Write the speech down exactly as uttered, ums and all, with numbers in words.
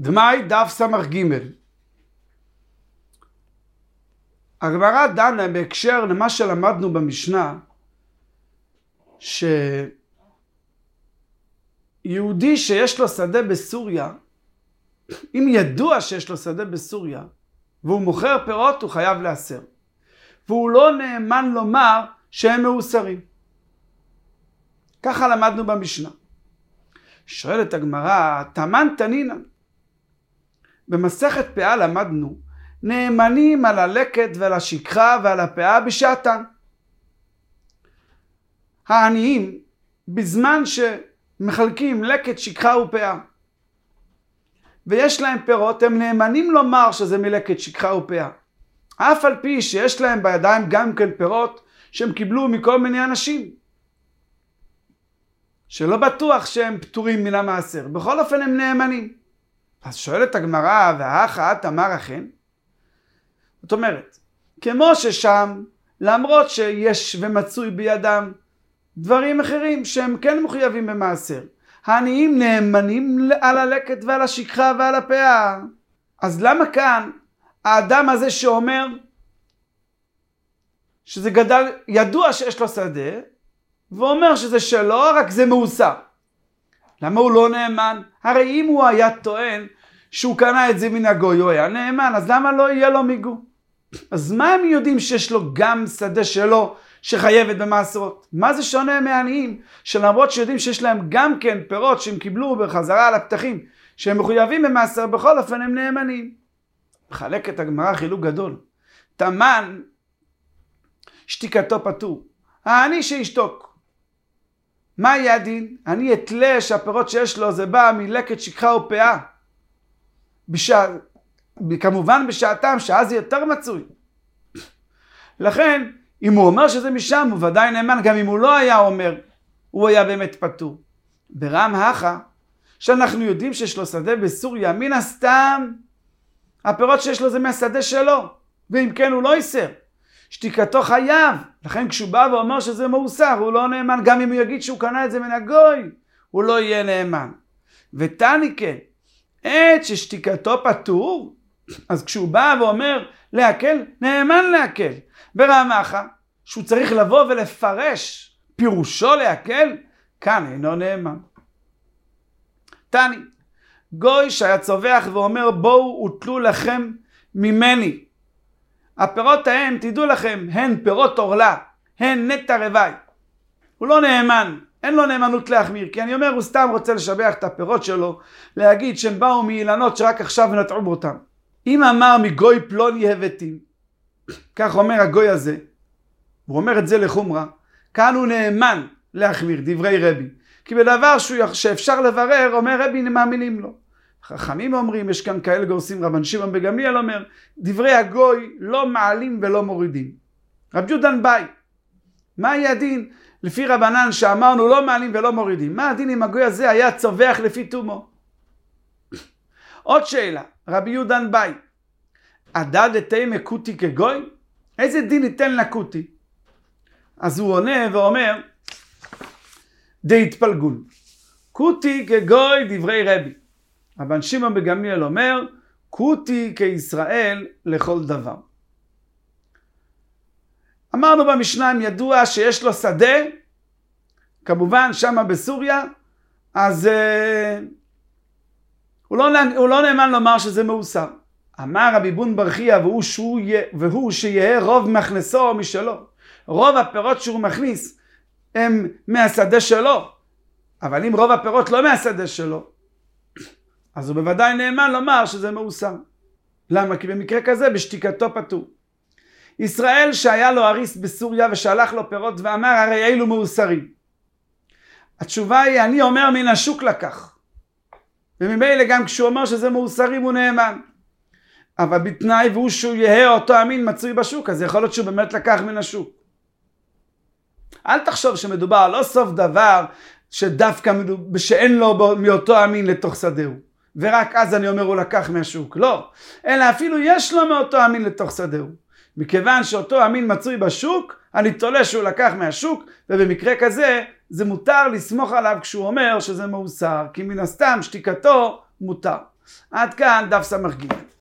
דמאי דף סמך ג'. הגמרא דנה בהקשר למה שלמדנו במשנה, שיהודי שיש לו שדה בסוריה, אם ידוע שיש לו שדה בסוריה והוא מוכר פירות, הוא חייב לאסר, והוא לא נאמן לומר שהם מאוסרים. ככה למדנו במשנה. שואלת הגמרא, תמן תנינן, במסכת פאה למדנו נאמנים על הלקט ועל השכחה ועל הפאה בשעתן. העניים בזמן שמחלקים לקט, שכחה ופאה ויש להם פירות, הם נאמנים לומר שזה מלקט, שכחה ופאה, אף על פי שיש להם בידיים גם כן פירות שהם קיבלו מכל מיני אנשים שלא בטוח שהם פטורים מן המעשר, בכל אופן הם נאמנים. אז שואלת הגמרא, והאחא את אמר אכן? זאת אומרת, כמו ששם, למרות שיש ומצוי בידם דברים אחרים שהם כן מחויבים במעשר, העניים נאמנים על הלקט ועל השכחה ועל הפאה. אז למה כאן האדם הזה שאומר שזה גדל, ידוע שיש לו שדה, ואומר שזה שלו, רק זה מאוסר? למה הוא לא נאמן? הרי אם הוא היה טוען שהוא קנה את זה מן הגוי, הוא היה נאמן, אז למה לא יהיה לו מיגו? אז מה הם יודעים שיש לו גם שדה שלו שחייבת במעשרות? מה זה שונה מהעניים שלמרות שיודעים שיש להם גם כן פירות שהם קיבלו בחזרה על הפתחים שהם מחויבים במעשר, בכל אופן הם נאמנים? מחלק את הגמרא חילוק גדול. תמן שתיקתו פטור, העני שישתוק. מה יהיה הדין? אני אתלה שהפירות שיש לו זה בא מלקט, שכחה ופאה, בשע... כמובן בשעתם, שאז זה יותר מצוי. לכן אם הוא אומר שזה משם, הוא ודאי נאמן. גם אם הוא לא היה אומר, הוא היה באמת פטור. ברם האחא, שאנחנו יודעים שיש לו שדה בסוריה, מן הסתם הפירות שיש לו זה מהשדה שלו, ואם כן הוא לא ייסר, שתיקתו חייב. לכן כשהוא בא ואומר שזה מאוסר, הוא לא נאמן. גם אם הוא יגיד שהוא קנה את זה מן הגוי, הוא לא יהיה נאמן. ותני כן, עת ששתיקתו פטור, אז כשהוא בא ואומר להקל, נאמן להקל. ברמחה, שהוא צריך לבוא ולפרש פירושו להקל, כאן אינו נאמן. תני, גוי שהיה צווח ואומר בואו ותלו לכם ממני, הפירות ההם תדעו לכם הן פירות אורלה, הן נטע רווי, הוא לא נאמן, אין לו נאמנות להחמיר, כי אני אומר הוא סתם רוצה לשבח את הפירות שלו, להגיד שהם באו מאילנות שרק עכשיו נטעו אותם. אם אמר מגוי פלוני הבאתים, כך אומר הגוי הזה, הוא אומר את זה לחומרה, כאן הוא נאמן להחמיר, דברי רבי, כי בדבר שאפשר לברר, אומר רבי מאמינים לו. חכמים אומרים, יש כאן כאלה גורסים, רבן שמעון בן גמליאל אומר, דברי הגוי לא מעלים ולא מורידים. רב יהודן ביי, מה היה הדין לפי רבנן שאמרנו לא מעלים ולא מורידים? מה הדין אם הגוי הזה היה צווח לפי תומו? עוד שאלה, רבי יהודן ביי, עדדתי מקוטי כגוי? איזה דין ניתן לקוטי? אז הוא עונה ואומר, די התפלגון, קוטי כגוי דברי רבי. רבן שמעון בן גמליאל אומר, קוטי כישראל לכל דבר. אמרנו במשנה, אם ידוע שיש לו שדה, כמובן שמה בסוריה, אז uh, הוא, לא, הוא לא נאמן לומר שזה מאוסר. אמר רבי בון בר חייא, והוא, שהוא, והוא שיהיה רוב מכנסו משלו. רוב הפירות שהוא מכניס הם מהשדה שלו, אבל אם רוב הפירות לא מהשדה שלו, אז הוא בוודאי נאמן לומר שזה מאוסר. למה? כי במקרה כזה בשתיקתו פטור. ישראל שהיה לו אריס בסוריה ושלח לו פירות ואמר הרי אלו מאוסרים. התשובה היא, אני אומר מן השוק לקח. וממילא גם כשהוא אומר שזה מאוסרים הוא נאמן. אבל בתנאי והוא שהוא יהיה אותו אמין מצוי בשוק, אז יכול להיות שהוא באמת לקח מן השוק. אל תחשוב שמדובר לא סוף דבר שדווקא שאין לו מאותו אמין לתוך שדהו. ורק אז אני אומר הוא לקח מהשוק. לא. אלא אפילו יש לו מאותו אמין לתוך שדהו. מכיוון שאותו אמין מצוי בשוק, אני תולה שהוא לקח מהשוק, ובמקרה כזה זה מותר לסמוך עליו כשהוא אומר שזה מאוסר, כי מן הסתם שתיקתו מותר. עד כאן דף סמ"ג.